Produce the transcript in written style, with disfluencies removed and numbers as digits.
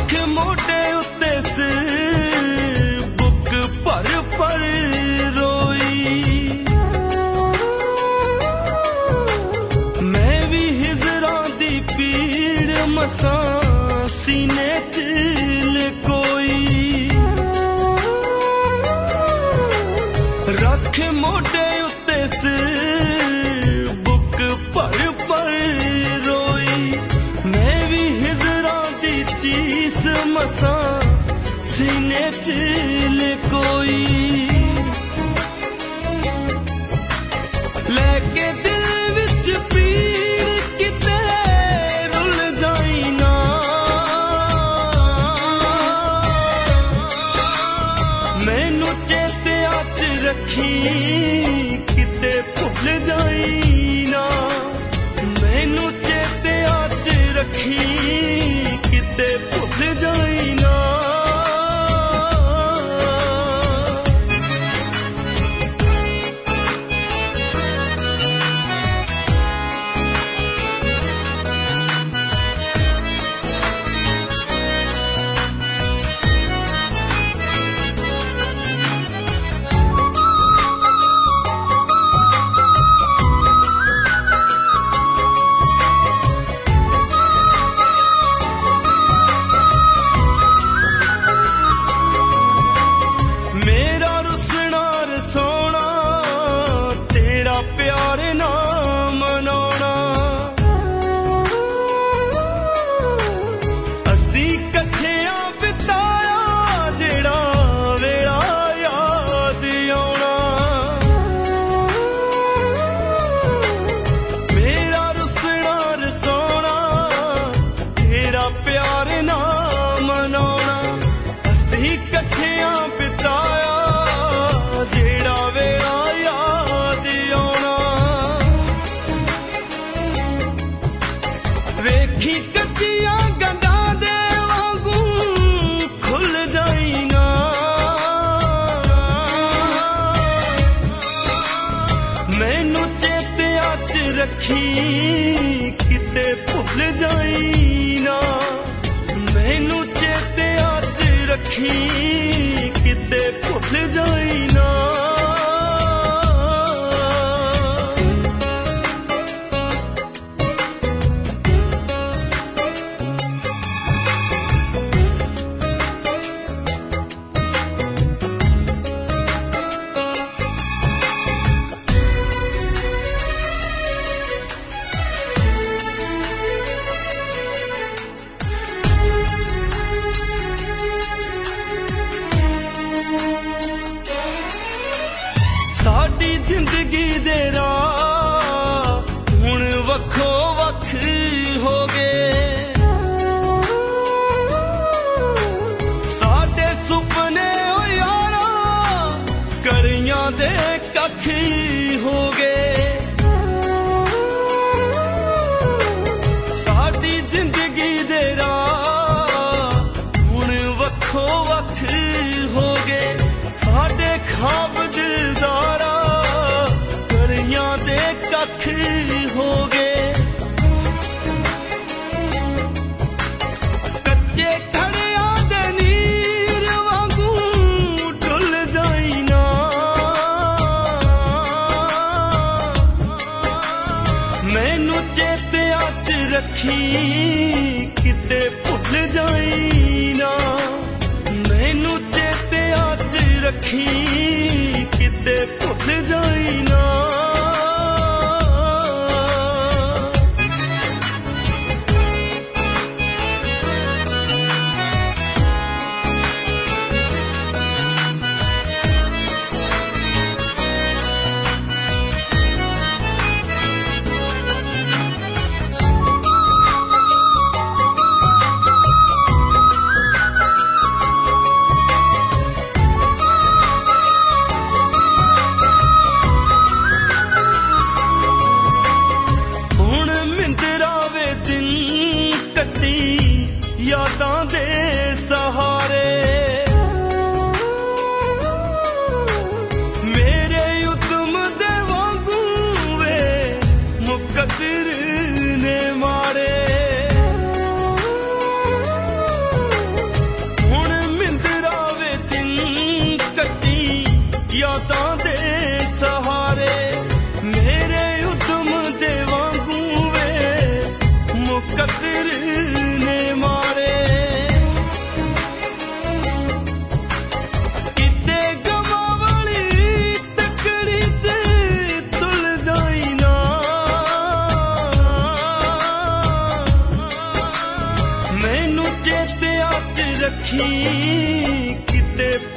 रख मोटे उत्ते सिर बुक पर रोई। मैं भी हिजरां दी पीड़ मसां सीने च लकोई। रख मोटे उत्ते सिर बुक पर रोई। मैं भी हिजरां दी चीस मसां सीने च लकोई। लेके दिल विच पीड़ किते रुल जाई ना। मैनू चेतिया च रखी किते भुल जाई ना। मैनू चेतिया च रखी किते भुल जाई ना। मेरा रुसना रसोना तेरा प्यार ना मनाना। असी कट्ठियां बिताया जेड़ा वेला याद आउणा। मेरा रुसना रसोना तेरा प्यार ना मनाना। असी कट्ठियां बिताया जेड़ा वेला याद आउणा। वेखी कच्चियां गंढां दे वांगू खुल जाई ना। मैनू चेतिया च रखी किते भुल जाई ना। मैनू चेतिया च रखी किते भुल जाई ना। साडी जिंदगी दे राह हुण वखो वख हो गए। साडे सुपने ओ यारा करियां दे कख हो गए। साडी जिंदगी दे राह हुण वखो वख हो गए। साडे ख्वाब दिलदारा करियां दे कख हो गए। कच्चे खड़ियां दे नीर वांगू डुल जाई ना। मैनू चेतिया च रखी किते भुल जाई ना। मैनू चेतिया च रखी किते भुल जाई ना। यादां दे सहारे मेरे उद्यम दे वांगू वे मुकद्दर ने मारे रखी किते